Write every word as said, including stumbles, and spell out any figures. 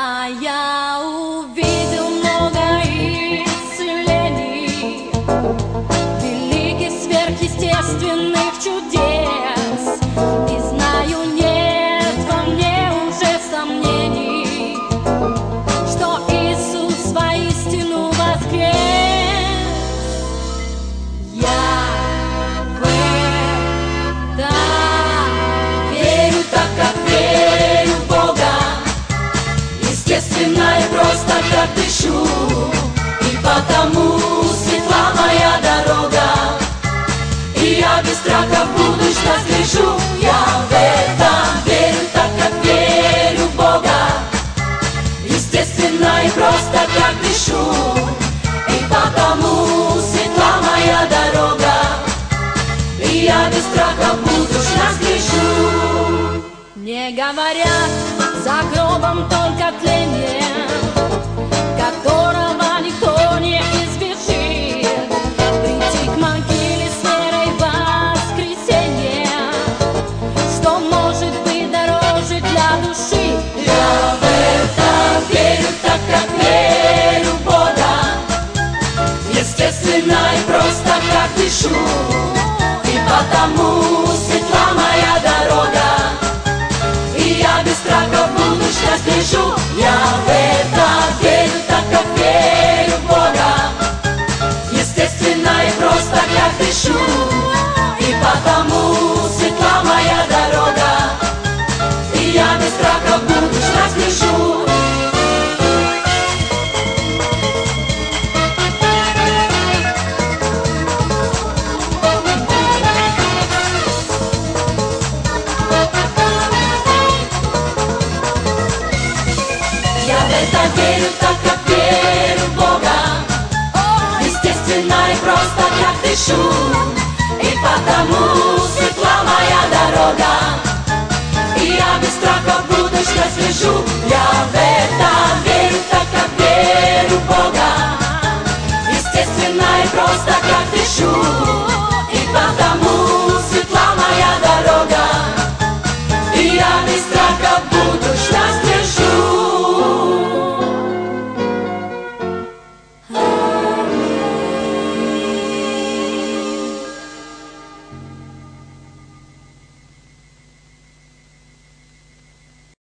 Да, я увидел много исцелений, великих сверхъестественных чудес, и знаю, нет во мне уже сомнений, что Иисус воистину воскрес. Я в это верю, так как верю в Бога, естественно и просто как дышу, и потому светла моя дорога, и я без страха в будущность гляжу. Я в это верю, так как верю в Бога, естественно и просто как дышу, и потому светла моя дорога, и я без страха в будущность гляжу. Мне говорят, за гробом только тление, которого никто не избежит. Прийти к могиле с верой в воскресенье, что может быть дороже для души. Я в это верю, так как верю в Бога, естественно и просто как дышу, и потому светла моя дорога, и я без страха в будущность гляжу. Я в это верю, так как верю в Бога, естественно и просто как дышу, и потому светла моя дорога, и я без страха в будущность гляжу. Я в это верю, так как верю в Бога, естественно и просто как дышу, и потому